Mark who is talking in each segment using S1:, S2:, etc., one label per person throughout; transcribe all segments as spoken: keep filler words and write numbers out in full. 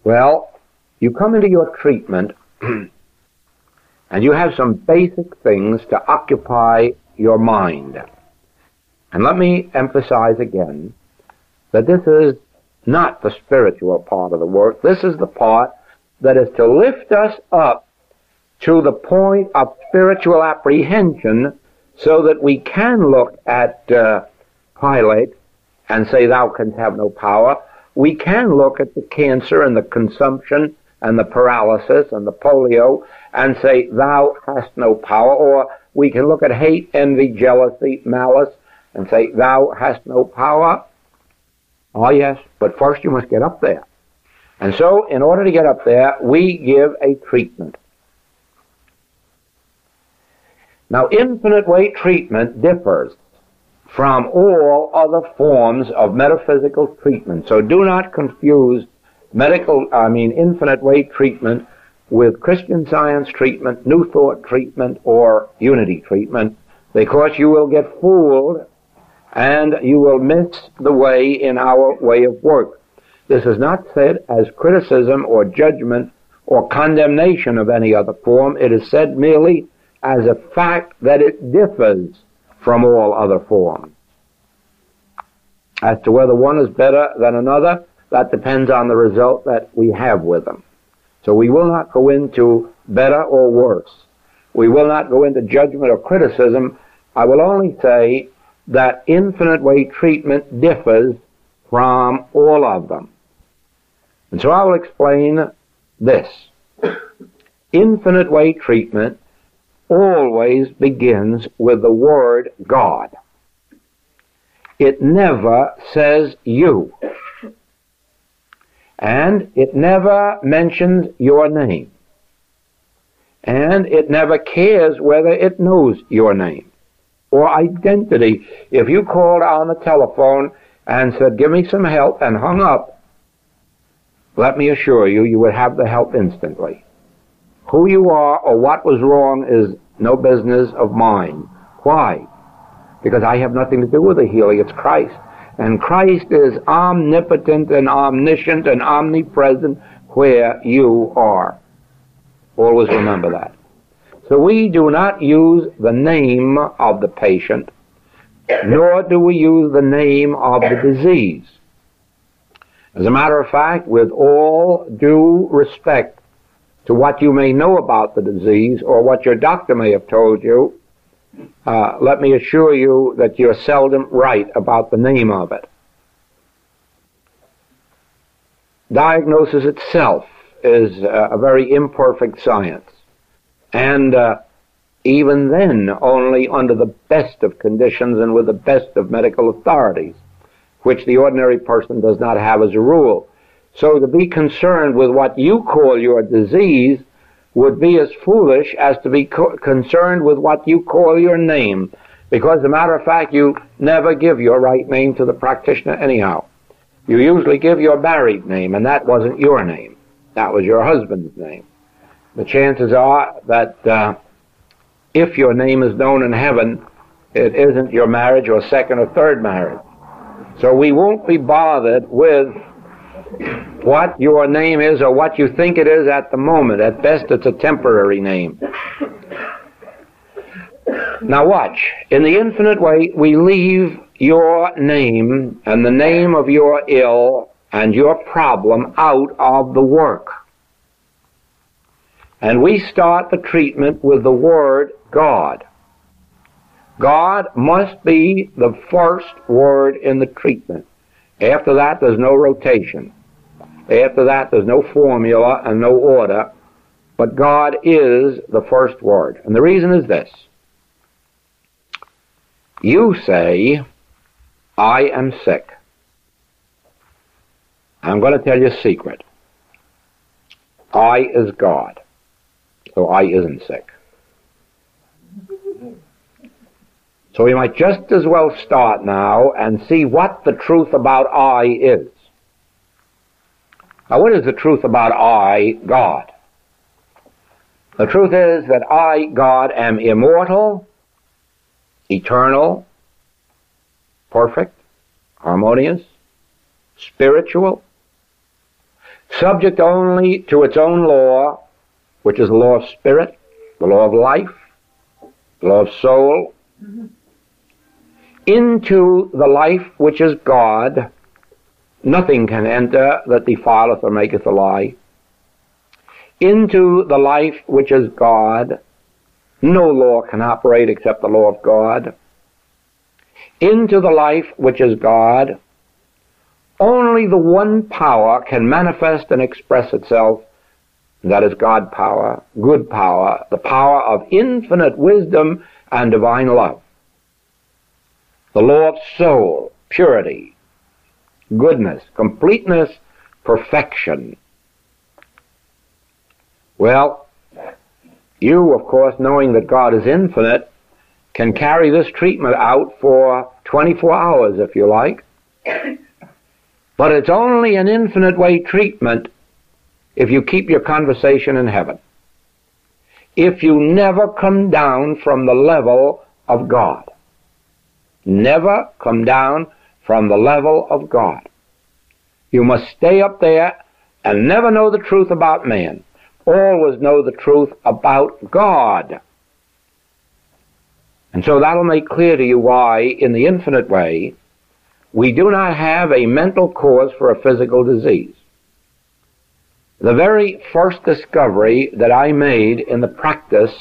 S1: Well, you come into your treatment and you have some basic things to occupy your mind. And let me emphasize again that this is not the spiritual part of the work. This is the part that is to lift us up to the point of spiritual apprehension so that we can look at uh, Pilate and say, thou canst have no power. We can look at the cancer and the consumption and the paralysis and the polio and say, thou hast no power. Or we can look at hate, envy, jealousy, malice and say, thou hast no power. Oh yes, but first you must get up there. And so, in order to get up there, we give a treatment. Now, infinite weight treatment differs from all other forms of metaphysical treatment. So do not confuse medical, I mean, infinite weight treatment with Christian Science treatment, New Thought treatment, or Unity treatment, because you will get fooled and you will miss the way in our way of work. This is not said as criticism or judgment or condemnation of any other form. It is said merely as a fact that it differs from all other forms. As to whether one is better than another, that depends on the result that we have with them. So we will not go into better or worse. We will not go into judgment or criticism. I will only say that infinite weight treatment differs from all of them. And so I will explain this. Infinite weight treatment always begins with the word God. It never says you. And it never mentions your name. And it never cares whether it knows your name or identity. If you called on the telephone and said, give me some help, and hung up, let me assure you, you would have the help instantly. Who you are or what was wrong is no business of mine. Why? Because I have nothing to do with the healing. It's Christ. And Christ is omnipotent and omniscient and omnipresent where you are. Always remember that. So we do not use the name of the patient, nor do we use the name of the disease. As a matter of fact, with all due respect to what you may know about the disease or what your doctor may have told you, uh, let me assure you that you're seldom right about the name of it. Diagnosis itself is uh, a very imperfect science. And uh, even then, only under the best of conditions and with the best of medical authorities, which the ordinary person does not have as a rule. So to be concerned with what you call your disease would be as foolish as to be co- concerned with what you call your name, because as a matter of fact, you never give your right name to the practitioner anyhow. You usually give your married name, and that wasn't your name. That was your husband's name. The chances are that uh, if your name is known in heaven, it isn't your marriage or second or third marriage. So we won't be bothered with what your name is or what you think it is at the moment. At best, it's a temporary name. Now watch. In the infinite way, we leave your name and the name of your ill and your problem out of the work. And we start the treatment with the word God. God must be the first word in the treatment. After that, there's no rotation. After that, there's no formula and no order. But God is the first word. And the reason is this. You say, I am sick. I'm going to tell you a secret. I is God. So I isn't sick. So we might just as well start now and see what the truth about I is. Now, what is the truth about I, God? The truth is that I, God, am immortal, eternal, perfect, harmonious, spiritual, subject only to its own law, which is the law of spirit, the law of life, the law of soul, mm-hmm. into the life which is God, nothing can enter that defileth or maketh a lie. Into the life which is God, no law can operate except the law of God. Into the life which is God, only the one power can manifest and express itself, and that is God power, good power, the power of infinite wisdom and divine love. The law of soul, purity, goodness, completeness, perfection. Well, you, of course, knowing that God is infinite, can carry this treatment out for twenty-four hours, if you like. But it's only an infinite way treatment if you keep your conversation in heaven. If you never come down from the level of God. Never come down from the level of God. You must stay up there and never know the truth about man. Always know the truth about God. And so that'll make clear to you why, in the infinite way, we do not have a mental cause for a physical disease. The very first discovery that I made in the practice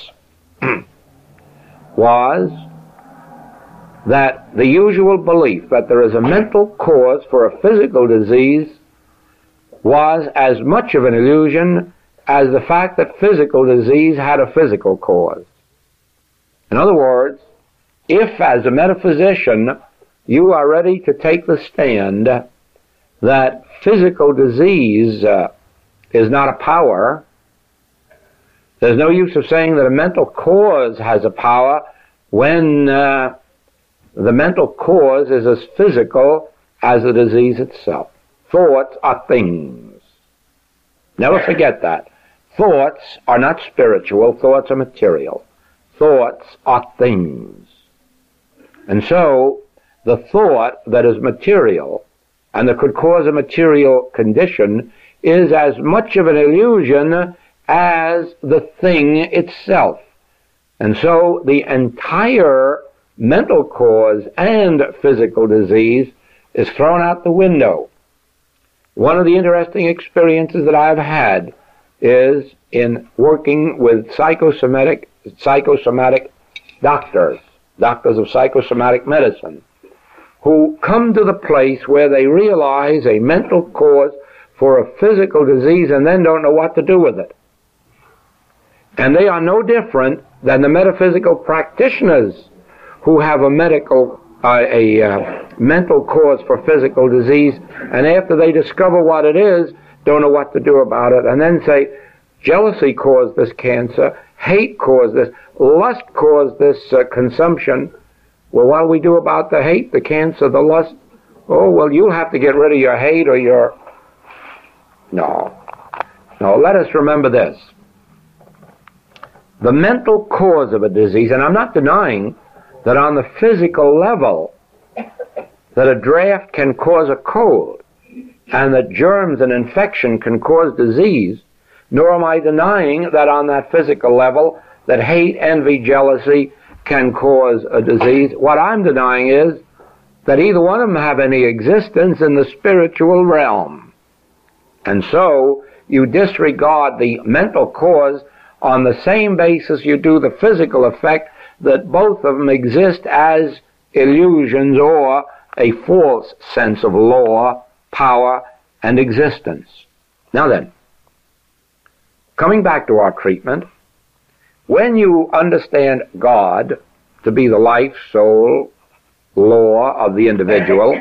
S1: was that the usual belief that there is a mental cause for a physical disease was as much of an illusion as the fact that physical disease had a physical cause. In other words, if as a metaphysician you are ready to take the stand that physical disease uh, is not a power, there's no use of saying that a mental cause has a power when uh, the mental cause is as physical as the disease itself. Thoughts are things. Never forget that. Thoughts are not spiritual, thoughts are material. Thoughts are things. And so, the thought that is material and that could cause a material condition is as much of an illusion as the thing itself. And so, the entire mental cause and physical disease is thrown out the window. One of the interesting experiences that I've had is in working with psychosomatic, psychosomatic doctors, doctors of psychosomatic medicine, who come to the place where they realize a mental cause for a physical disease and then don't know what to do with it. And they are no different than the metaphysical practitioners who have a medical, uh, a uh, mental cause for physical disease, and after they discover what it is, don't know what to do about it, and then say, jealousy caused this cancer, hate caused this, lust caused this uh, consumption. Well, what do we do about the hate, the cancer, the lust? Oh, well, you'll have to get rid of your hate or your... No. No, let us remember this. The mental cause of a disease, and I'm not denying that on the physical level, that a draft can cause a cold, and that germs and infection can cause disease, nor am I denying that on that physical level, that hate, envy, jealousy can cause a disease. What I'm denying is that either one of them have any existence in the spiritual realm. And so, you disregard the mental cause on the same basis you do the physical effect, that both of them exist as illusions or a false sense of law, power, and existence. Now then, coming back to our treatment, when you understand God to be the life, soul, law of the individual,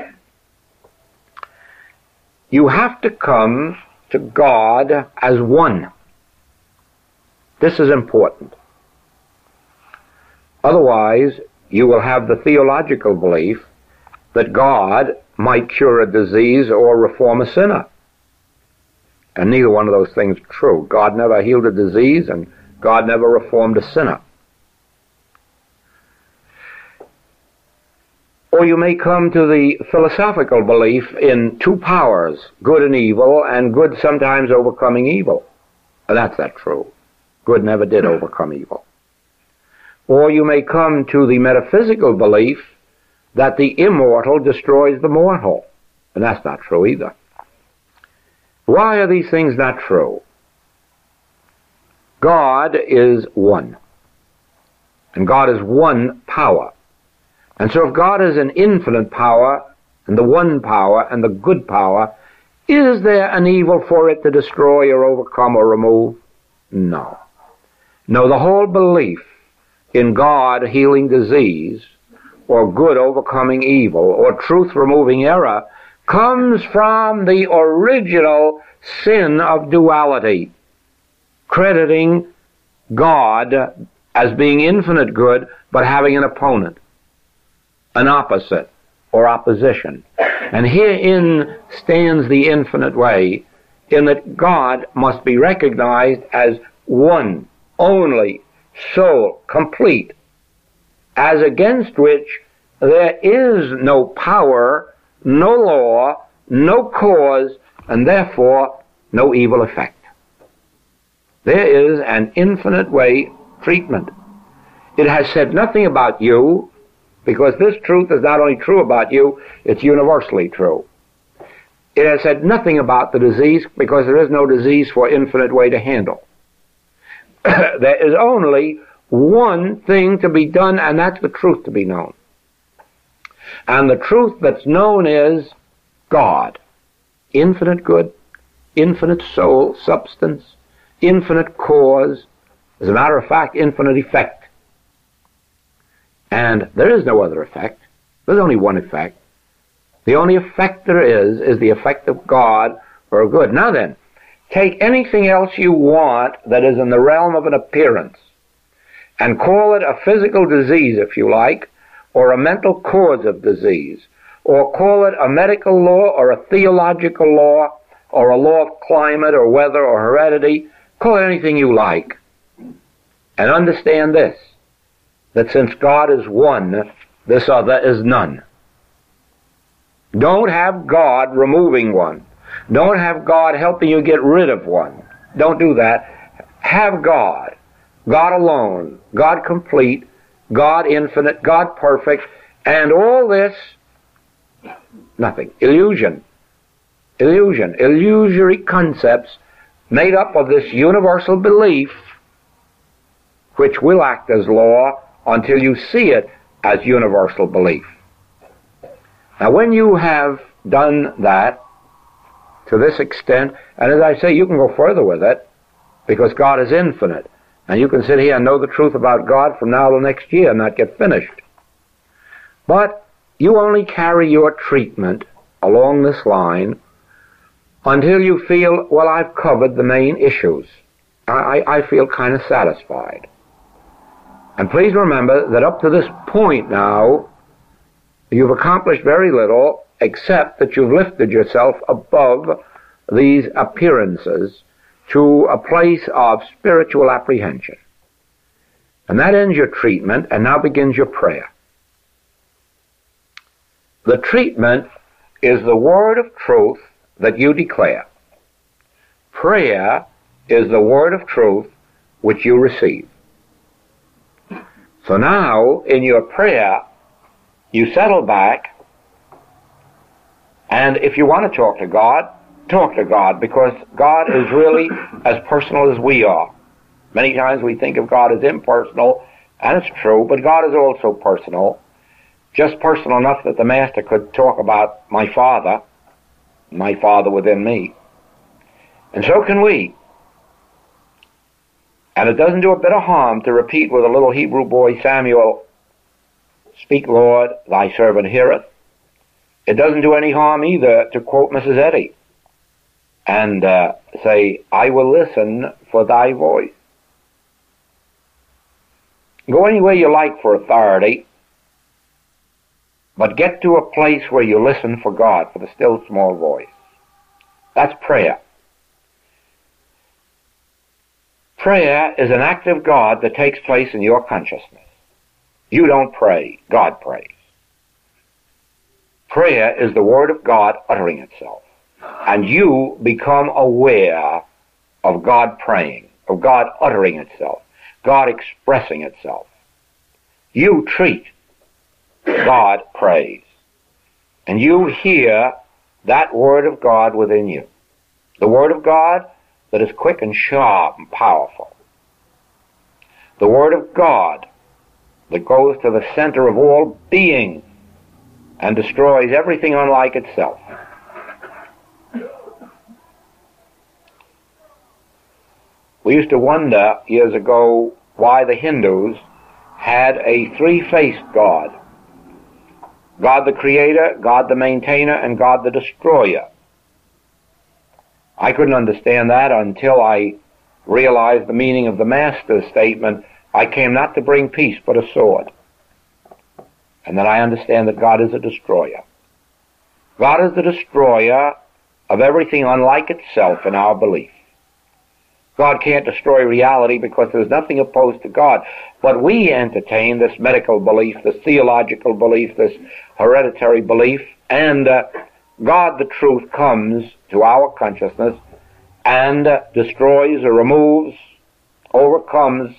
S1: you have to come to God as one. This is important. Otherwise, you will have the theological belief that God might cure a disease or reform a sinner. And neither one of those things is true. God never healed a disease, and God never reformed a sinner. Or you may come to the philosophical belief in two powers, good and evil, and good sometimes overcoming evil. And that's not true. Good never did overcome evil. Or you may come to the metaphysical belief that the immortal destroys the mortal. And that's not true either. Why are these things not true? God is one. And God is one power. And so if God is an infinite power, and the one power, and the good power, is there an evil for it to destroy or overcome or remove? No. No, the whole belief in God healing disease, or good overcoming evil, or truth removing error, comes from the original sin of duality, crediting God as being infinite good, but having an opponent, an opposite, or opposition. And herein stands the infinite way, in that God must be recognized as one, only, sole, complete, as against which there is no power, no law, no cause, and therefore no evil effect. There is an infinite way treatment. It has said nothing about you, because this truth is not only true about you, it's universally true. It has said nothing about the disease, because there is no disease for infinite way to handle. There is only one thing to be done, and that's the truth to be known. And the truth that's known is God. Infinite good, infinite soul, substance, infinite cause, as a matter of fact, infinite effect. And there is no other effect. There's only one effect. The only effect there is, is the effect of God or good. Now then, take anything else you want that is in the realm of an appearance and call it a physical disease, if you like, or a mental cause of disease, or call it a medical law or a theological law or a law of climate or weather or heredity. Call it anything you like. And understand this, that since God is one, this other is none. Don't have God removing one. Don't have God helping you get rid of one. Don't do that. Have God. God alone. God complete. God infinite. God perfect. And all this, nothing. Illusion. Illusion. Illusory concepts made up of this universal belief, which will act as law until you see it as universal belief. Now, when you have done that to this extent, and as I say, you can go further with it, because God is infinite, and you can sit here and know the truth about God from now till next year and not get finished. But you only carry your treatment along this line until you feel, well, I've covered the main issues. I, I feel kind of satisfied. And please remember that up to this point now, you've accomplished very little, except that you've lifted yourself above these appearances to a place of spiritual apprehension. And that ends your treatment, and now begins your prayer. The treatment is the word of truth that you declare. Prayer is the word of truth which you receive. So now, in your prayer, you settle back, and if you want to talk to God, talk to God, because God is really as personal as we are. Many times we think of God as impersonal, and it's true, but God is also personal, just personal enough that the Master could talk about my Father, my Father within me. And so can we. And it doesn't do a bit of harm to repeat with a little Hebrew boy, Samuel, "Speak, Lord, thy servant heareth." It doesn't do any harm either to quote Missus Eddy and uh, say, "I will listen for thy voice." Go any way you like for authority, but get to a place where you listen for God, for the still small voice. That's prayer. Prayer is an act of God that takes place in your consciousness. You don't pray, God prays. Prayer is the Word of God uttering itself. And you become aware of God praying, of God uttering itself, God expressing itself. You treat, God prays. And you hear that Word of God within you. The Word of God that is quick and sharp and powerful. The Word of God that goes to the center of all being and destroys everything unlike itself. We used to wonder years ago why the Hindus had a three-faced God. God the Creator, God the Maintainer, and God the Destroyer. I couldn't understand that until I realized the meaning of the Master's statement, I came not to bring peace but a sword. And then I understand that God is a destroyer. God is the destroyer of everything unlike itself in our belief. God can't destroy reality because there's nothing opposed to God. But we entertain this medical belief, this theological belief, this hereditary belief, and uh, God, the truth, comes to our consciousness and uh, destroys or removes, overcomes.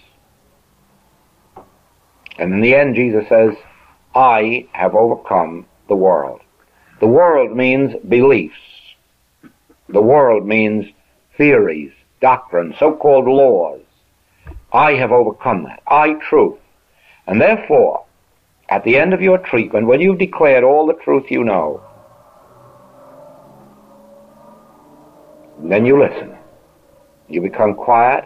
S1: And in the end, Jesus says, I have overcome the world. The world means beliefs. The world means theories, doctrines, so-called laws. I have overcome that. I, truth. And therefore, at the end of your treatment, when you've declared all the truth you know, then you listen. You become quiet,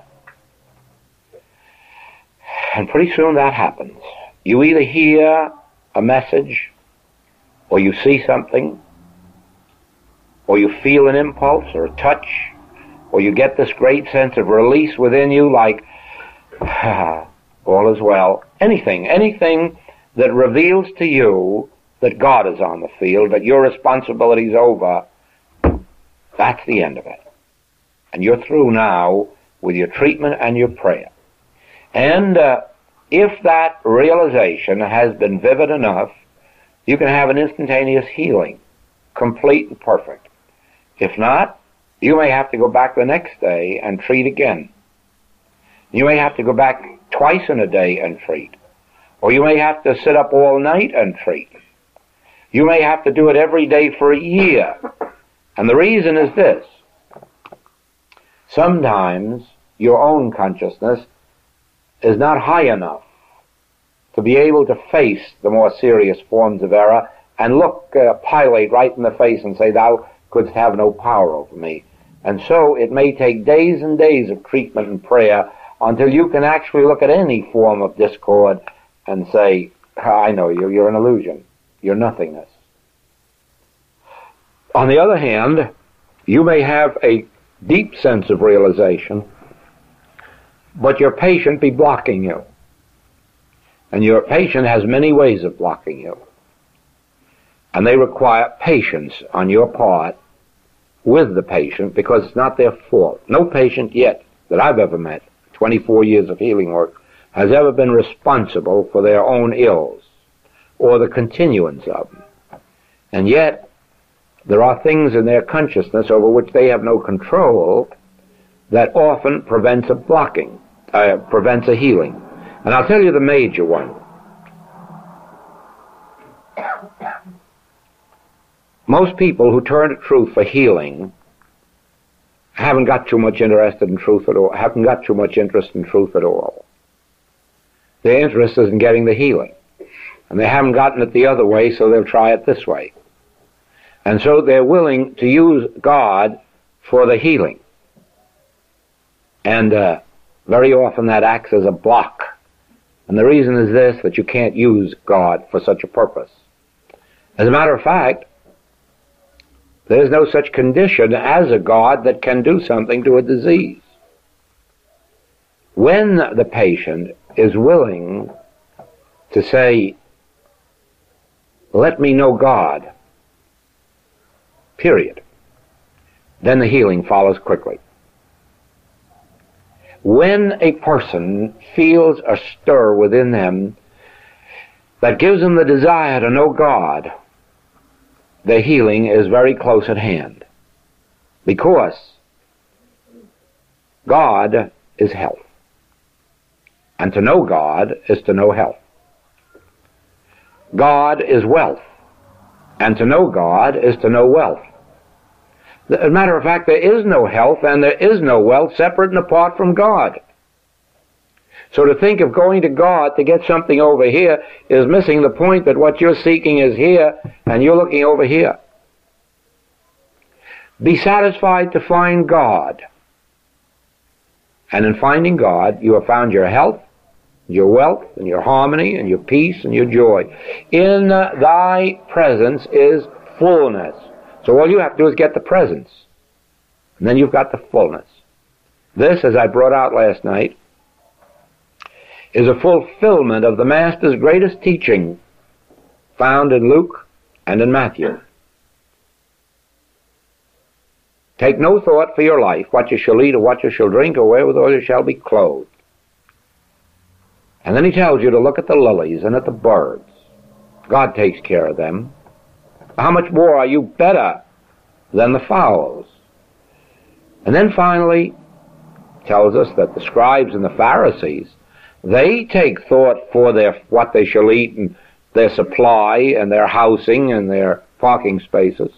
S1: and pretty soon that happens. You either hear a message, or you see something, or you feel an impulse or a touch, or you get this great sense of release within you like, ah, all is well. Anything, anything that reveals to you that God is on the field, that your responsibility is over, that's the end of it. And you're through now with your treatment and your prayer. And uh, if that realization has been vivid enough, you can have an instantaneous healing, complete and perfect. If not, you may have to go back the next day and treat again. You may have to go back twice in a day and treat. Or you may have to sit up all night and treat. You may have to do it every day for a year. And the reason is this. Sometimes your own consciousness is not high enough to be able to face the more serious forms of error and look uh, Pilate right in the face and say, thou couldst have no power over me. And so it may take days and days of treatment and prayer until you can actually look at any form of discord and say, I know you, you're an illusion, you're nothingness. On the other hand, you may have a deep sense of realization, but your patient be blocking you. And your patient has many ways of blocking you. And they require patience on your part with the patient because it's not their fault. No patient yet that I've ever met, twenty-four years of healing work, has ever been responsible for their own ills or the continuance of them. And yet, there are things in their consciousness over which they have no control that often prevents a blocking, uh, prevents a healing. And I'll tell you the major one. Most people who turn to truth for healing haven't got too much interested in truth at all, haven't got too much interest in truth at all. Their interest is in getting the healing. And they haven't gotten it the other way, so they'll try it this way. And so they're willing to use God for the healing. And uh, very often that acts as a block. And the reason is this, that you can't use God for such a purpose. As a matter of fact, there's no such condition as a God that can do something to a disease. When the patient is willing to say, let me know God, period, then the healing follows quickly. When a person feels a stir within them that gives them the desire to know God, the healing is very close at hand, because God is health. And to know God is to know health. God is wealth. And to know God is to know wealth. As a matter of fact, there is no health and there is no wealth separate and apart from God. So to think of going to God to get something over here is missing the point that what you're seeking is here and you're looking over here. Be satisfied to find God. And in finding God, you have found your health, your wealth, and your harmony, and your peace, and your joy. In uh, thy presence is fullness. So all you have to do is get the presence. And then you've got the fullness. This, as I brought out last night, is a fulfillment of the Master's greatest teaching found in Luke and in Matthew. Take no thought for your life, what you shall eat or what you shall drink or wherewithal you shall be clothed. And then he tells you to look at the lilies and at the birds. God takes care of them. How much more are you better than the fowls? And then finally tells us that the scribes and the Pharisees, they take thought for their what they shall eat and their supply and their housing and their parking spaces.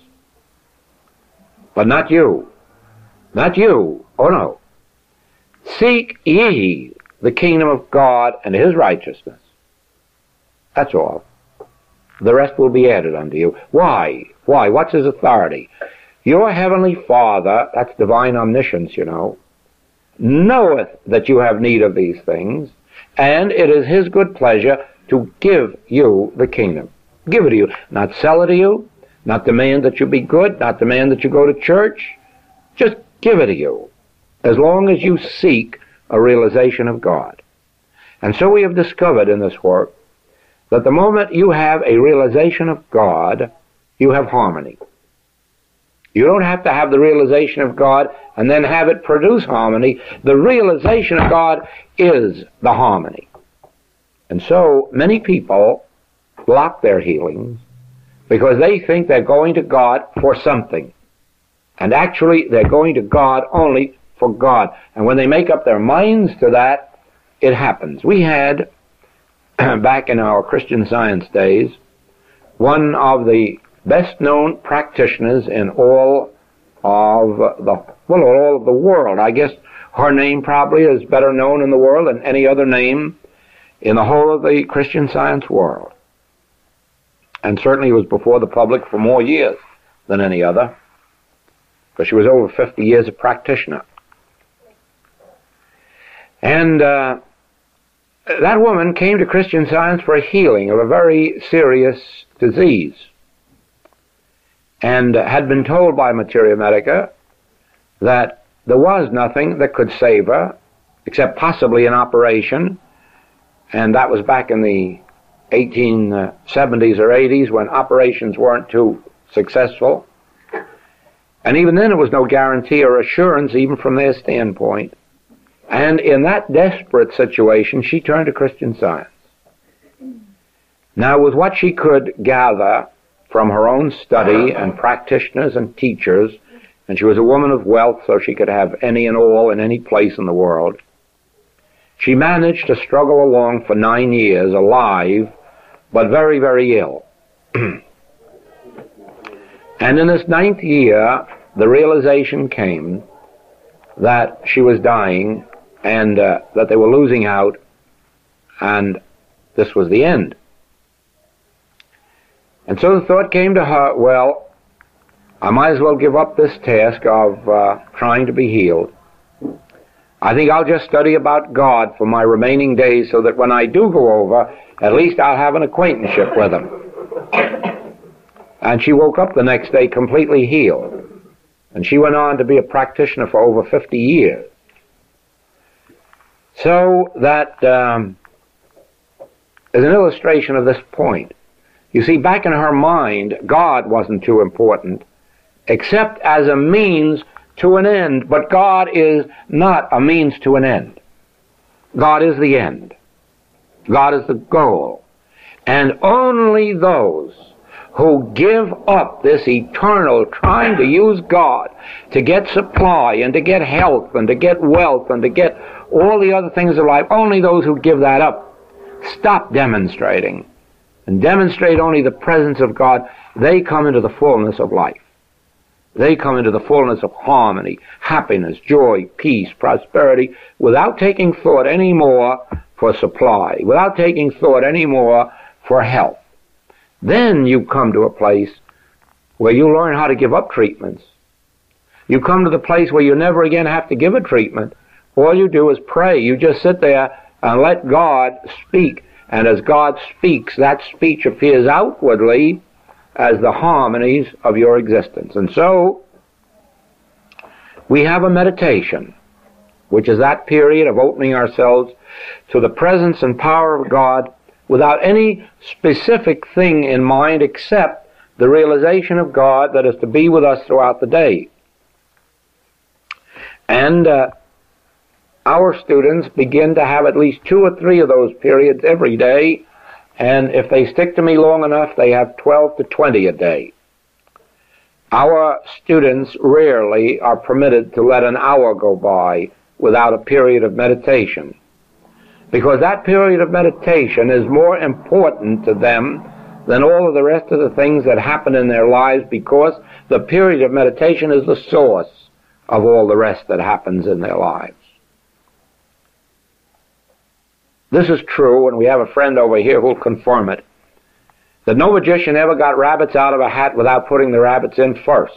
S1: But not you. Not you. Oh no. Seek ye the kingdom of God and his righteousness. That's all. The rest will be added unto you. Why? Why? What's his authority? Your heavenly Father, that's divine omniscience, you know, knoweth that you have need of these things, and it is his good pleasure to give you the kingdom. Give it to you. Not sell it to you, not demand that you be good, not demand that you go to church. Just give it to you, as long as you seek a realization of God. And so we have discovered in this work that the moment you have a realization of God, you have harmony. You don't have to have the realization of God and then have it produce harmony. The realization of God is the harmony. And so many people block their healings because they think they're going to God for something. And actually, they're going to God only for God. And when they make up their minds to that, it happens. We had, back in our Christian Science days, one of the best-known practitioners in all of the, well, all of the world. I guess her name probably is better known in the world than any other name in the whole of the Christian Science world. And certainly was before the public for more years than any other, because she was over fifty years a practitioner. And uh, that woman came to Christian Science for a healing of a very serious disease, and had been told by Materia Medica that there was nothing that could save her except possibly an operation, and that was back in the eighteen seventies or eighties when operations weren't too successful. And even then there was no guarantee or assurance even from their standpoint. And in that desperate situation, she turned to Christian Science. Now, with what she could gather from her own study and practitioners and teachers, and she was a woman of wealth, so she could have any and all in any place in the world, she managed to struggle along for nine years, alive, but very, very ill. And in this ninth year, the realization came that she was dying and uh, that they were losing out, and this was the end. And so the thought came to her, well, I might as well give up this task of uh, trying to be healed. I think I'll just study about God for my remaining days so that when I do go over, at least I'll have an acquaintanceship with him. And she woke up the next day completely healed. And she went on to be a practitioner for over fifty years. So that um, is an illustration of this point. You see, back in her mind, God wasn't too important, except as a means to an end. But God is not a means to an end. God is the end. God is the goal. And only those who give up this eternal trying to use God to get supply and to get health and to get wealth and to get all the other things of life, only those who give that up stop demonstrating and demonstrate only the presence of God. They come into the fullness of life. They come into the fullness of harmony, happiness, joy, peace, prosperity, without taking thought anymore for supply, without taking thought anymore for health. Then you come to a place where you learn how to give up treatments. You come to the place where you never again have to give a treatment. All you do is pray. You just sit there and let God speak. And as God speaks, that speech appears outwardly as the harmonies of your existence. And so, we have a meditation, which is that period of opening ourselves to the presence and power of God without any specific thing in mind except the realization of God that is to be with us throughout the day. And uh, our students begin to have at least two or three of those periods every day, and if they stick to me long enough, they have twelve to twenty a day. Our students rarely are permitted to let an hour go by without a period of meditation, because that period of meditation is more important to them than all of the rest of the things that happen in their lives, because the period of meditation is the source of all the rest that happens in their lives. This is true, and we have a friend over here who'll confirm it, that no magician ever got rabbits out of a hat without putting the rabbits in first.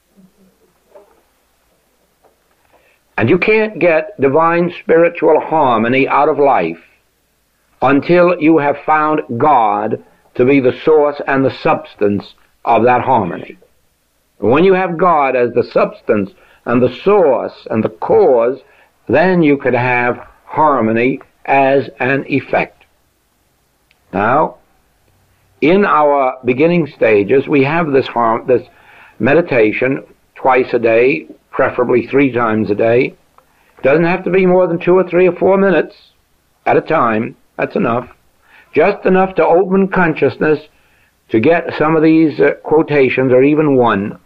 S1: And you can't get divine spiritual harmony out of life until you have found God to be the source and the substance of that harmony. When you have God as the substance and the source and the cause, then you could have harmony as an effect. Now, in our beginning stages, we have this harm, this meditation twice a day, preferably three times a day. It doesn't have to be more than two or three or four minutes at a time. That's enough. Just enough to open consciousness to get some of these uh, quotations, or even one.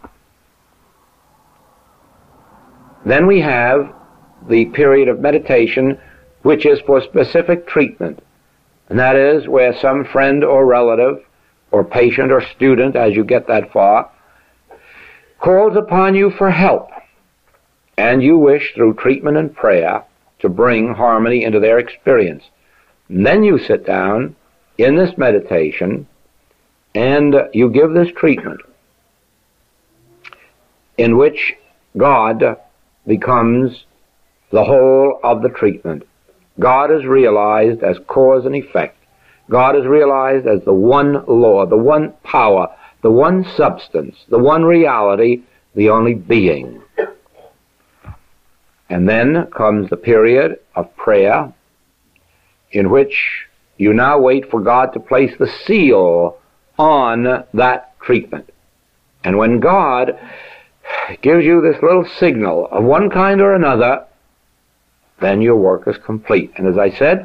S1: Then we have the period of meditation, which is for specific treatment. And that is where some friend or relative or patient or student, as you get that far, calls upon you for help, and you wish through treatment and prayer to bring harmony into their experience. And then you sit down in this meditation and you give this treatment in which God becomes the whole of the treatment. God is realized as cause and effect. God is realized as the one law, the one power, the one substance, the one reality, the only being. And then comes the period of prayer in which you now wait for God to place the seal on that treatment. And when God gives you this little signal of one kind or another, then your work is complete. And as I said,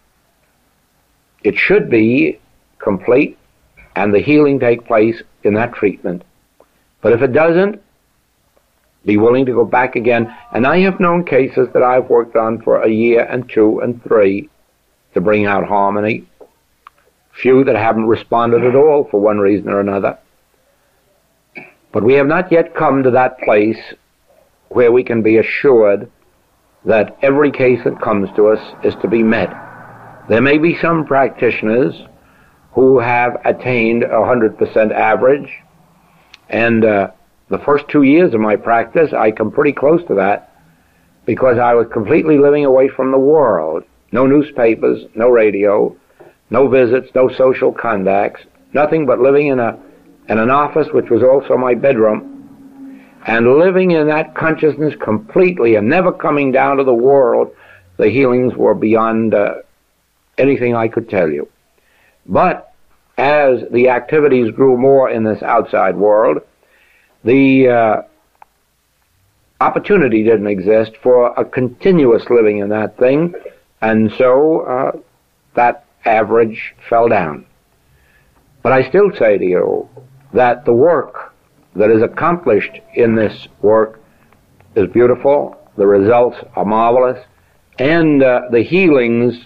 S1: it should be complete and the healing take place in that treatment. But if it doesn't, be willing to go back again. And I have known cases that I've worked on for a year and two and three to bring out harmony. Few that haven't responded at all for one reason or another. But we have not yet come to that place where we can be assured that every case that comes to us is to be met. There may be some practitioners who have attained a hundred percent average, and uh, the first two years of my practice I come pretty close to that, because I was completely living away from the world. No newspapers, no radio, no visits, no social contacts, nothing but living in a in an office which was also my bedroom, and living in that consciousness completely and never coming down to the world. The healings were beyond uh, anything I could tell you. But as the activities grew more in this outside world, the uh, opportunity didn't exist for a continuous living in that thing, and so uh, that average fell down. But I still say to you, that the work that is accomplished in this work is beautiful, the results are marvelous, and uh, the healings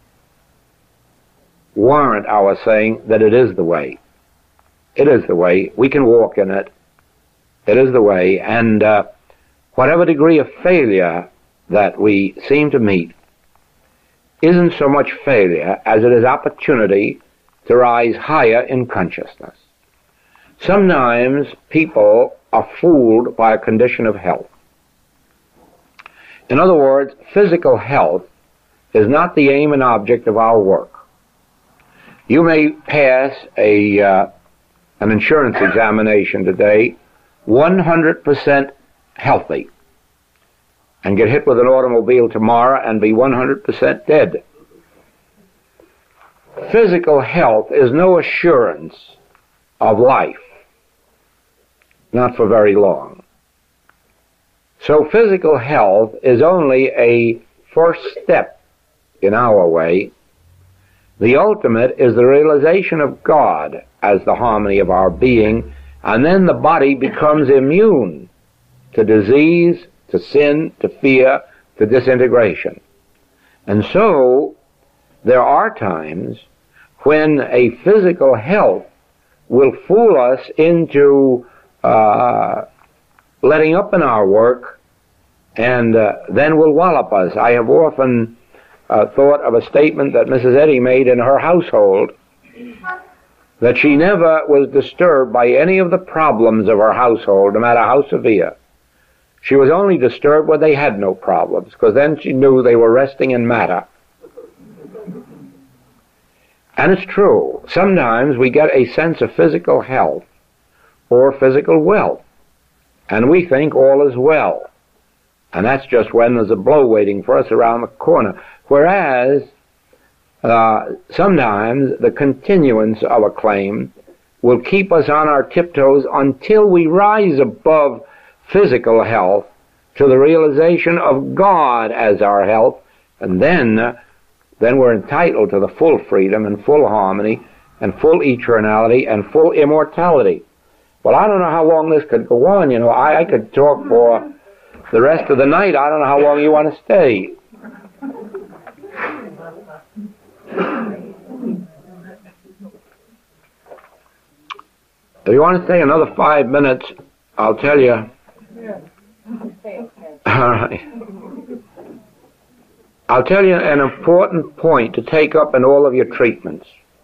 S1: warrant our saying that it is the way. It is the way. We can walk in it. It is the way, and uh, whatever degree of failure that we seem to meet isn't so much failure as it is opportunity to rise higher in consciousness. Sometimes people are fooled by a condition of health. In other words, physical health is not the aim and object of our work. You may pass a uh, an insurance examination today one hundred percent healthy and get hit with an automobile tomorrow and be one hundred percent dead. Physical health is no assurance of life, not for very long. So physical health is only a first step in our way. The ultimate is the realization of God as the harmony of our being, and then the body becomes immune to disease, to sin, to fear, to disintegration. And so there are times when a physical health will fool us into uh, letting up in our work, and uh, then will wallop us. I have often uh, thought of a statement that Missus Eddy made in her household, that she never was disturbed by any of the problems of her household, no matter how severe. She was only disturbed when they had no problems, because then she knew they were resting in matter. And it's true. Sometimes we get a sense of physical health or physical wealth, and we think all is well. And that's just when there's a blow waiting for us around the corner. Whereas, uh, sometimes the continuance of a claim will keep us on our tiptoes until we rise above physical health to the realization of God as our health, and then, uh, then we're entitled to the full freedom and full harmony and full eternality and full immortality. Well, I don't know how long this could go on. You know, I, I could talk for the rest of the night. I don't know how long you want to stay. If you want to stay another five minutes, I'll tell you. All right. I'll tell you an important point to take up in all of your treatments.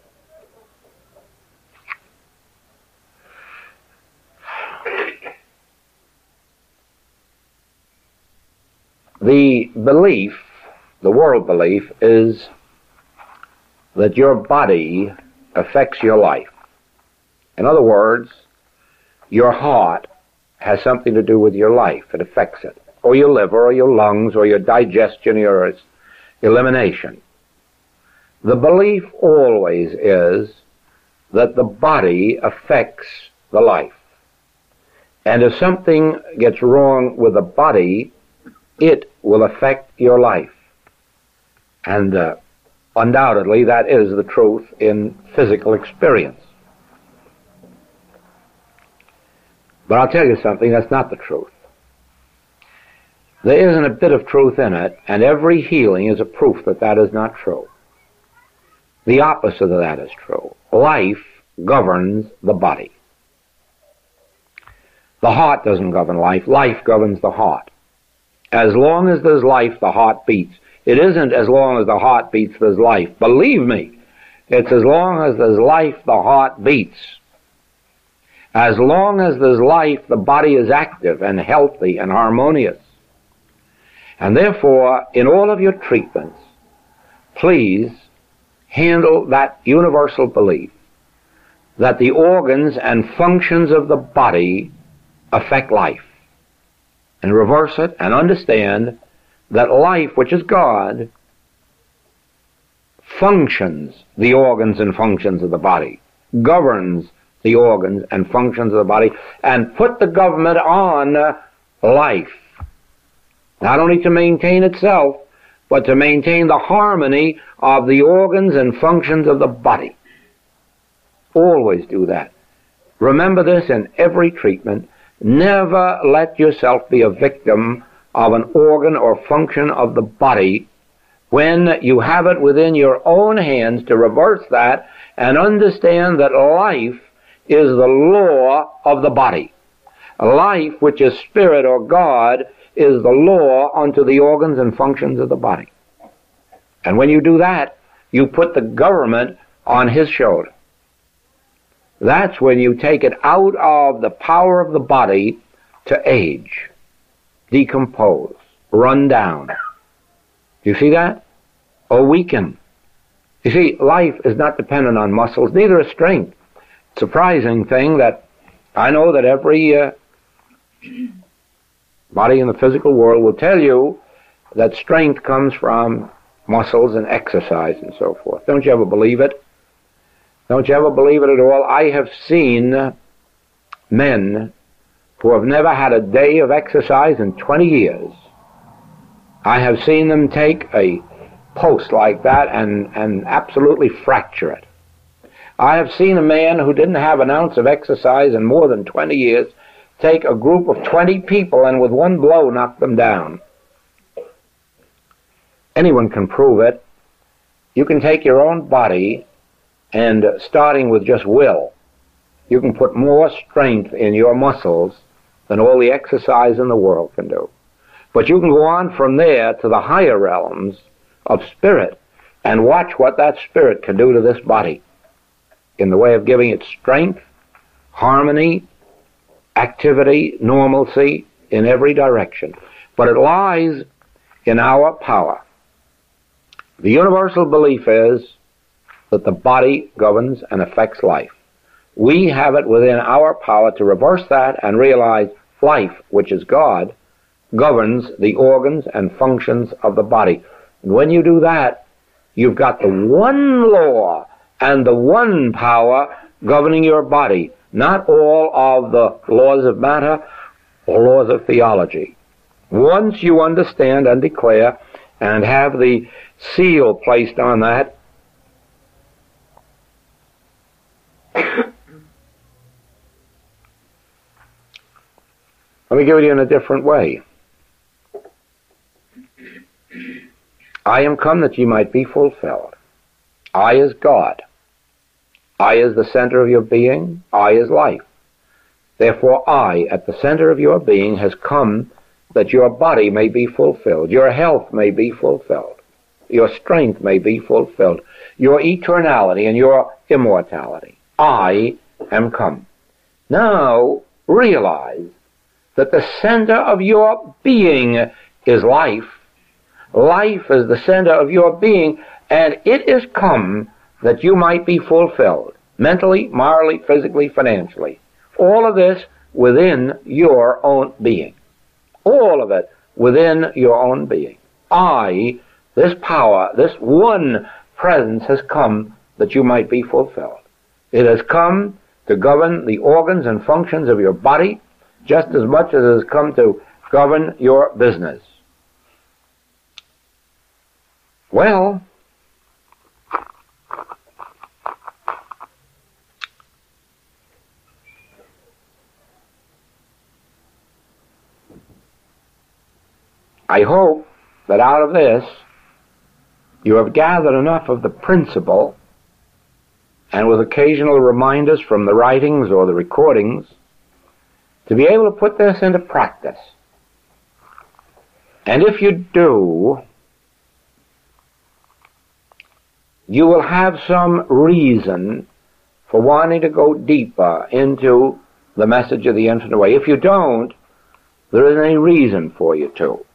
S1: The belief, the world belief, is that your body affects your life. In other words, your heart has something to do with your life. It affects it. Or your liver, or your lungs, or your digestion, or your elimination. The belief always is that the body affects the life. And if something gets wrong with the body, it will affect your life. And uh, undoubtedly that is the truth in physical experience. But I'll tell you something, that's not the truth. There isn't a bit of truth in it, and every healing is a proof that that is not true. The opposite of that is true. Life governs the body. The heart doesn't govern life. Life governs the heart. As long as there's life, the heart beats. It isn't as long as the heart beats, there's life. Believe me, it's as long as there's life, the heart beats. As long as there's life, the body is active and healthy and harmonious. And therefore, in all of your treatments, please handle that universal belief that the organs and functions of the body affect life. And reverse it and understand that life, which is God, functions the organs and functions of the body, governs the organs and functions of the body, and put the government on uh, life. Not only to maintain itself, but to maintain the harmony of the organs and functions of the body. Always do that. Remember this in every treatment. Never let yourself be a victim of an organ or function of the body when you have it within your own hands to reverse that and understand that life is the law of the body. Life, which is spirit or God, is the law unto the organs and functions of the body. And when you do that, you put the government on his shoulder. That's when you take it out of the power of the body to age, decompose, run down. Do you see that? Or weaken. You see, life is not dependent on muscles, neither is strength. Surprising thing that I know that every uh, body in the physical world will tell you that strength comes from muscles and exercise and so forth. Don't you ever believe it? Don't you ever believe it at all? I have seen men who have never had a day of exercise in twenty years. I have seen them take a post like that and, and absolutely fracture it. I have seen a man who didn't have an ounce of exercise in more than twenty years take a group of twenty people and with one blow knock them down. Anyone can prove it. You can take your own body and uh, starting with just will, you can put more strength in your muscles than all the exercise in the world can do. But you can go on from there to the higher realms of spirit and watch what that spirit can do to this body in the way of giving it strength, harmony, activity, normalcy in every direction. But it lies in our power. The universal belief is that the body governs and affects life. We have it within our power to reverse that and realize life, which is God, governs the organs and functions of the body. And when you do that, you've got the one law and the one power governing your body, not all of the laws of matter or laws of theology. Once you understand and declare and have the seal placed on that, let me give it to you in a different way. I am come that ye might be fulfilled. I is God. I is the center of your being. I is life. Therefore I, at the center of your being, has come that your body may be fulfilled, your health may be fulfilled, your strength may be fulfilled, your eternality and your immortality. I am come. Now realize that the center of your being is life. Life is the center of your being, and it is come that you might be fulfilled, mentally, morally, physically, financially. All of this within your own being. All of it within your own being. I, this power, this one presence has come that you might be fulfilled. It has come to govern the organs and functions of your body, just as much as it has come to govern your business. Well, I hope that out of this you have gathered enough of the principle, and with occasional reminders from the writings or the recordings, to be able to put this into practice. And if you do, you will have some reason for wanting to go deeper into the message of the infinite way. If you don't, there isn't any reason for you to.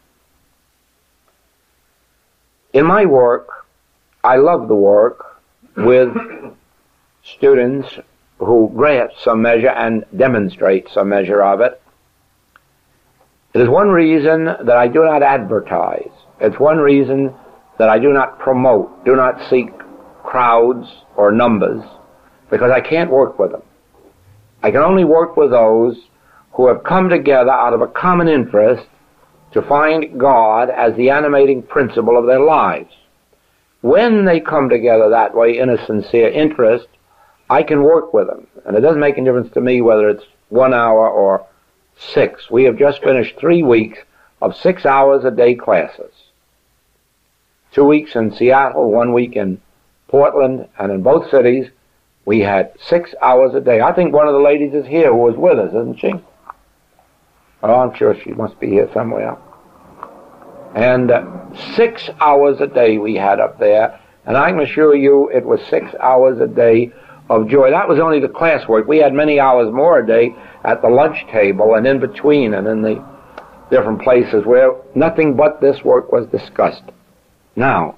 S1: In my work, I love the work with students who grasp some measure and demonstrate some measure of it. It is one reason that I do not advertise. It's one reason that I do not promote, do not seek crowds or numbers, because I can't work with them. I can only work with those who have come together out of a common interest to find God as the animating principle of their lives. When they come together that way in a sincere interest, I can work with them. And it doesn't make any difference to me whether it's one hour or six. We have just finished three weeks of six hours a day classes. Two weeks in Seattle, one week in Portland, and in both cities we had six hours a day. I think one of the ladies is here who was with us, isn't she? Oh, I'm sure she must be here somewhere. And uh, six hours a day we had up there, and I can assure you it was six hours a day of joy. That was only the class work. We had many hours more a day at the lunch table and in between and in the different places where nothing but this work was discussed. Now,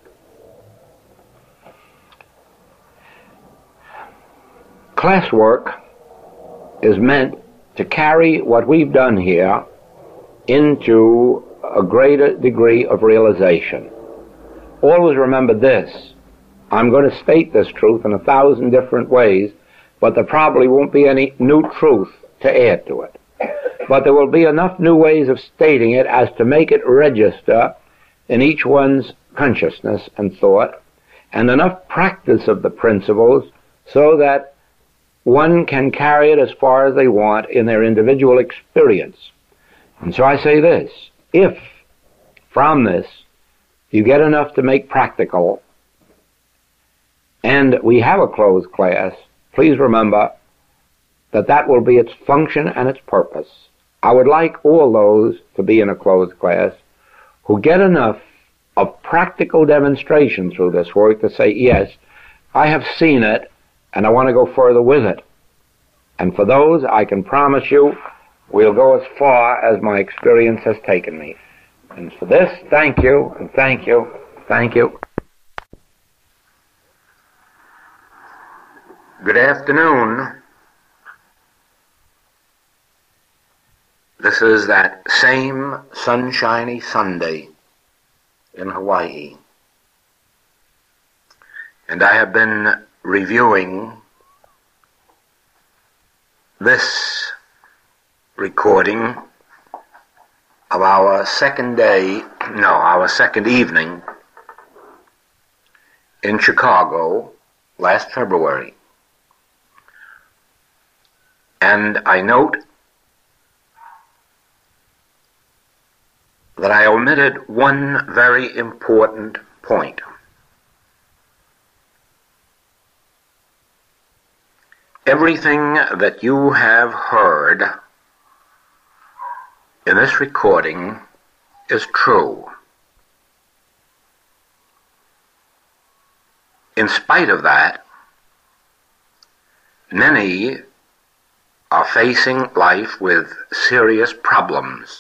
S1: classwork is meant to carry what we've done here into a greater degree of realization. Always remember this. I'm going to state this truth in a thousand different ways, but there probably won't be any new truth to add to it. But there will be enough new ways of stating it as to make it register in each one's consciousness and thought, and enough practice of the principles so that one can carry it as far as they want in their individual experience. And so I say this, if from this you get enough to make practical, and we have a closed class, please remember that that will be its function and its purpose. I would like all those to be in a closed class who get enough of practical demonstration through this work to say, yes, I have seen it and I want to go further with it. And for those, I can promise you, we'll go as far as my experience has taken me. And for this, thank you, and thank you, thank you. Good afternoon. This is that same sunshiny Sunday in Hawaii. And I have been reviewing this recording of our second day, no, our second evening in Chicago last February. And I note that I omitted one very important point. Everything that you have heard in this recording is true. In spite of that, many are facing life with serious problems.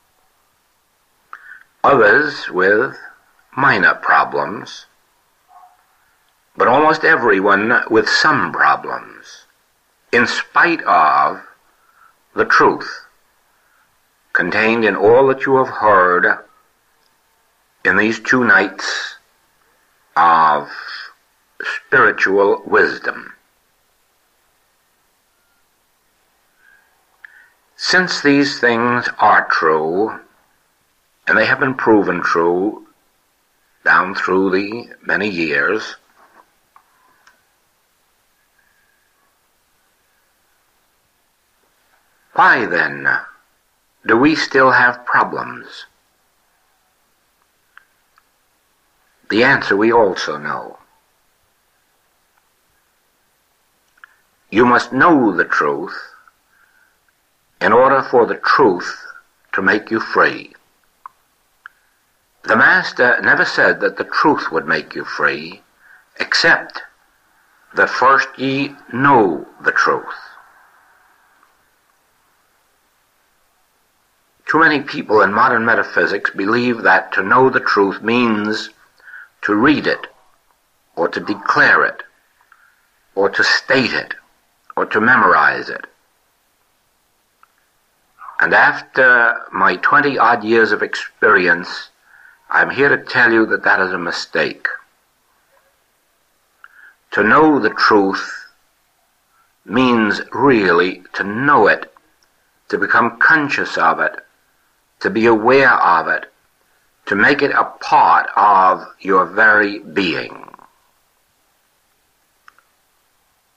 S1: Others with minor problems, but almost everyone with some problems, in spite of the truth contained in all that you have heard in these two nights of spiritual wisdom. Since these things are true, and they have been proven true down through the many years, why then do we still have problems? The answer we also know. You must know the truth in order for the truth to make you free. The Master never said that the truth would make you free, except that first ye know the truth. Too many people in modern metaphysics believe that to know the truth means to read it, or to declare it, or to state it, or to memorize it. And after my twenty-odd years of experience, I'm here to tell you that that is a mistake. To know the truth means really to know it, to become conscious of it, to be aware of it, to make it a part of your very being.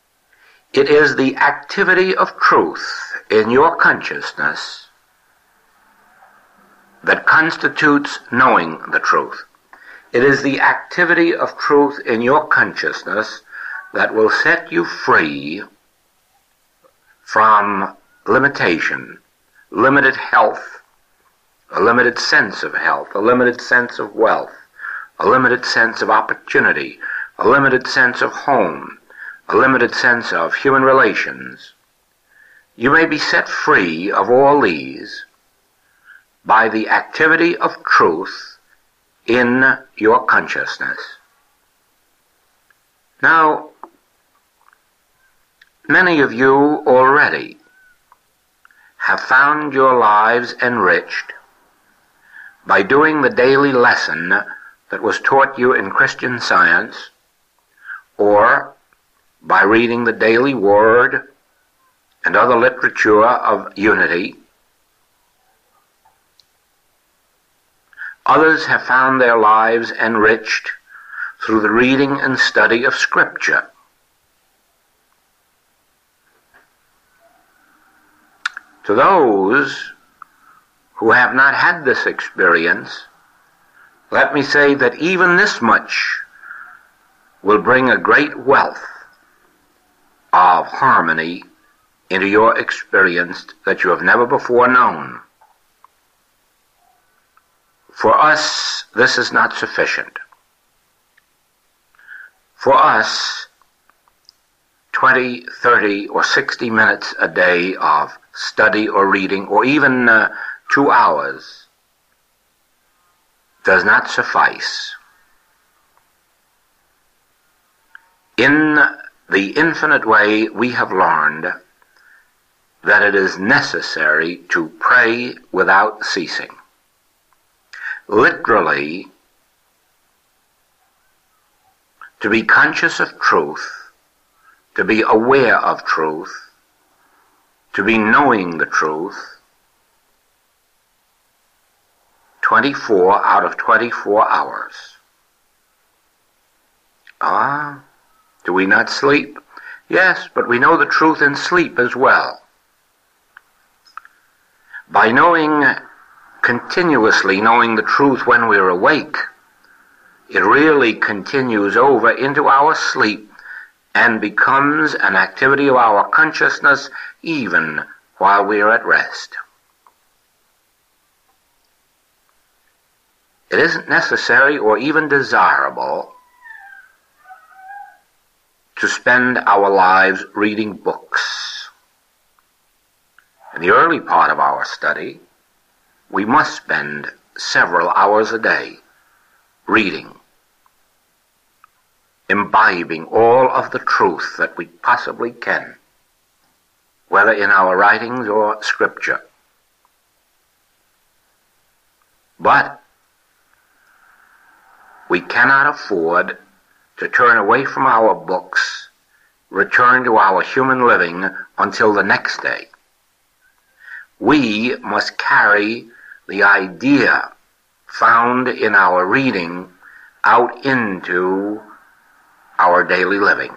S1: It is the activity of truth in your consciousness that constitutes knowing the truth. It is the activity of truth in your consciousness that will set you free from limitation, limited health, a limited sense of health, a limited sense of wealth, a limited sense of opportunity, a limited sense of home, a limited sense of human relations. You may be set free of all these by the activity of truth in your consciousness. Now, many of you already have found your lives enriched by doing the daily lesson that was taught you in Christian Science, or by reading the daily Word and other literature of unity. Others have found their lives enriched through the reading and study of Scripture. To those who have not had this experience, let me say that even this much will bring a great wealth of harmony into your experience that you have never before known. For us, this is not sufficient. For us, twenty, thirty, or sixty minutes a day of study or reading, or even uh, two hours, does not suffice. In the infinite way, we have learned that it is necessary to pray without ceasing. Literally, to be conscious of truth, to be aware of truth, to be knowing the truth, twenty-four out of twenty-four hours. Ah, do we not sleep? Yes, but we know the truth in sleep as well. By knowing, continuously knowing the truth when we're awake, it really continues over into our sleep and becomes an activity of our consciousness even while we are at rest. It isn't necessary or even desirable to spend our lives reading books. In the early part of our study, we must spend several hours a day reading, imbibing all of the truth that we possibly can, whether in our writings or Scripture. But we cannot afford to turn away from our books, return to our human living until the next day. We must carry the idea found in our reading out into our daily living.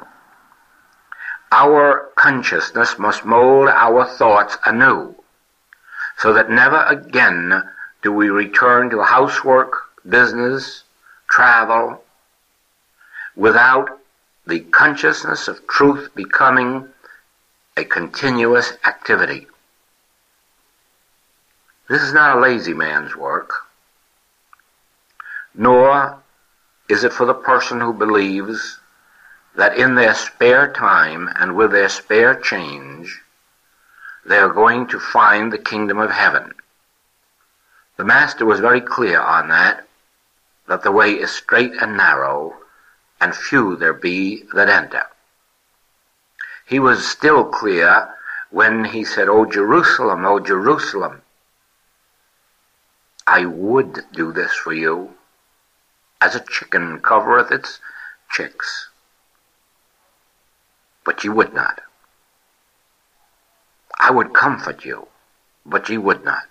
S1: Our consciousness must mold our thoughts anew, so that never again do we return to housework, business, travel, without the consciousness of truth becoming a continuous activity. This is not a lazy man's work, nor is it for the person who believes that in their spare time and with their spare change, they are going to find the kingdom of heaven. The Master was very clear on that, that the way is straight and narrow, and few there be that enter. He was still clear when he said, "O Jerusalem, O Jerusalem, I would do this for you, as a chicken covereth its chicks, but ye would not. I would comfort you, but ye would not."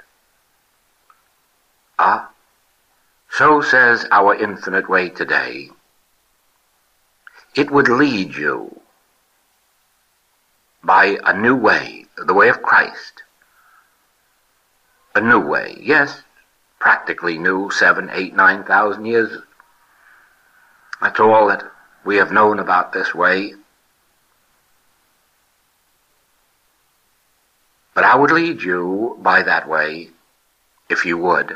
S1: Ah, so says our infinite way today. It would lead you by a new way, the way of Christ. A new way, yes, practically new, seven, eight, nine thousand years. That's all that we have known about this way. But I would lead you by that way, if you would.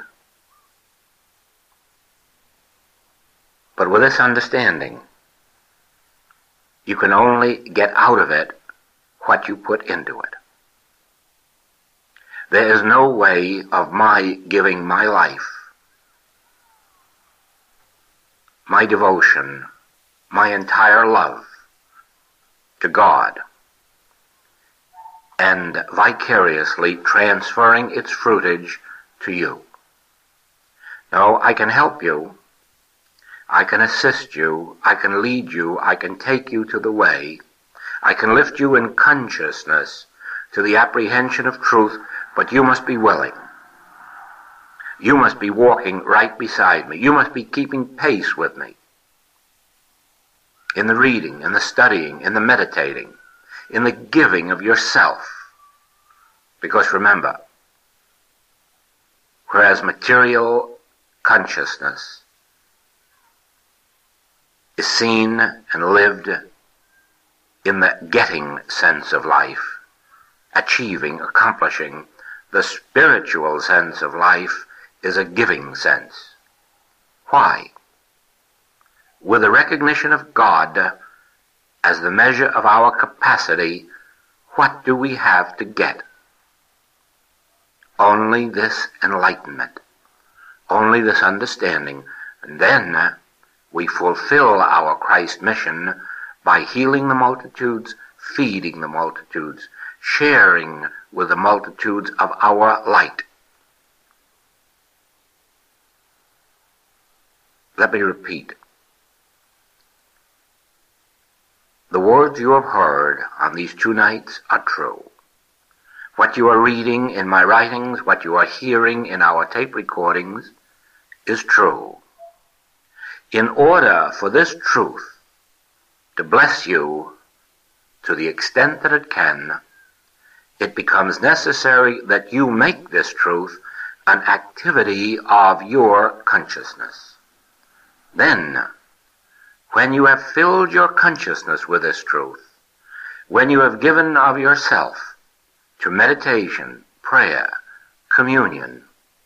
S1: But with this understanding, you can only get out of it what you put into it. There is no way of my giving my life, my devotion, my entire love to God, and vicariously transferring its fruitage to you. No, I can help you, I can assist you, I can lead you, I can take you to the way, I can lift you in consciousness to the apprehension of truth, but you must be willing. You must be walking right beside me. You must be keeping pace with me in the reading, in the studying, in the meditating, in the giving of yourself. Because remember, whereas material consciousness is seen and lived in the getting sense of life, achieving, accomplishing, the spiritual sense of life is a giving sense. Why? With the recognition of God as the measure of our capacity, what do we have to get? Only this enlightenment, only this understanding, and then we fulfill our Christ mission by healing the multitudes, feeding the multitudes, sharing with the multitudes of our light. Let me repeat. The words you have heard on these two nights are true. What you are reading in my writings, what you are hearing in our tape recordings, is true. In order for this truth to bless you to the extent that it can, it becomes necessary that you make this truth an activity of your consciousness. Then, when you have filled your consciousness with this truth, when you have given of yourself to meditation, prayer, communion,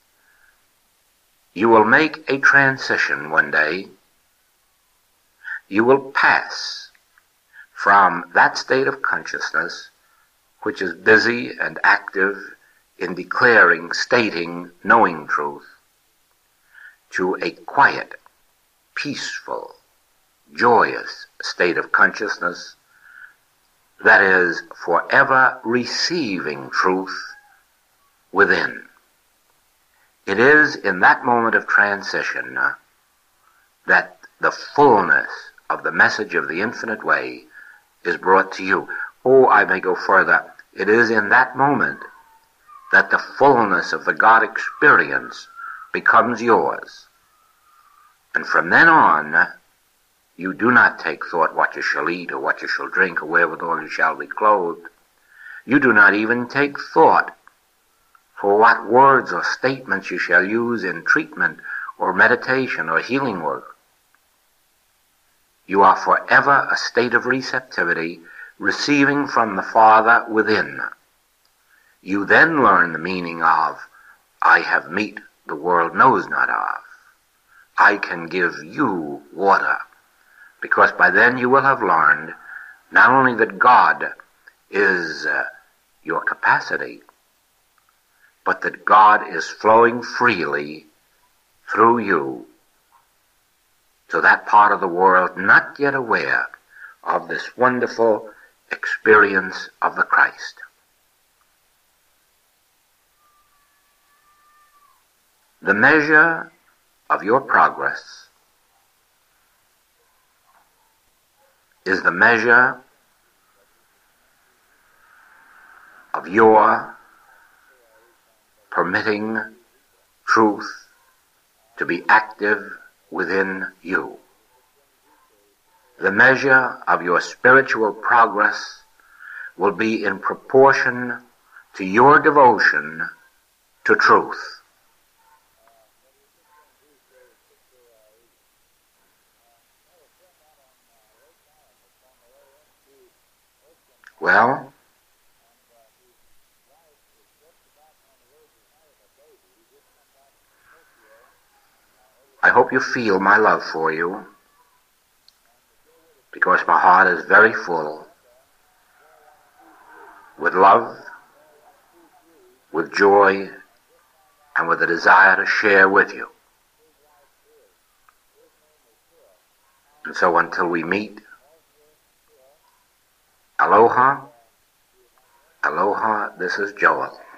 S1: you will make a transition one day. You will pass from that state of consciousness which is busy and active in declaring, stating, knowing truth, to a quiet, peaceful, joyous state of consciousness that is forever receiving truth within. It is in that moment of transition that the fullness of the message of the infinite way is brought to you. Oh, I may go further. It is in that moment that the fullness of the God experience becomes yours. And from then on, you do not take thought what you shall eat or what you shall drink or wherewithal you shall be clothed. You do not even take thought for what words or statements you shall use in treatment or meditation or healing work. You are forever a state of receptivity, receiving from the Father within. You then learn the meaning of, I have meat the world knows not of. I can give you water, because by then you will have learned not only that God is uh, your capacity, but that God is flowing freely through you to that part of the world not yet aware of this wonderful experience of the Christ. The measure of your progress is the measure of your permitting truth to be active within you. The measure of your spiritual progress will be in proportion to your devotion to truth. Well, I hope you feel my love for you, because my heart is very full with love, with joy, and with a desire to share with you. And so until we meet, aloha, aloha, this is Joel.